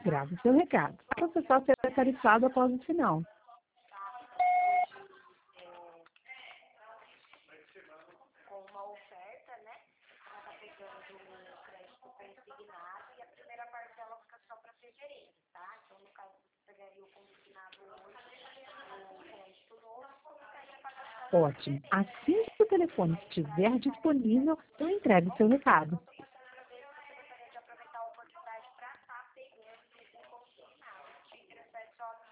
Grave seu recado. A processar será tarifado após o sinal. Com uma oferta, né? Ela está pegando o crédito consignado e a primeira parcela fica só para fevereiro, tá? Então, no caso, você pegaria o consignado hoje, o crédito novo, ficaria para gastar. Ótimo. Assim que o telefone estiver disponível, eu entrego seu recado.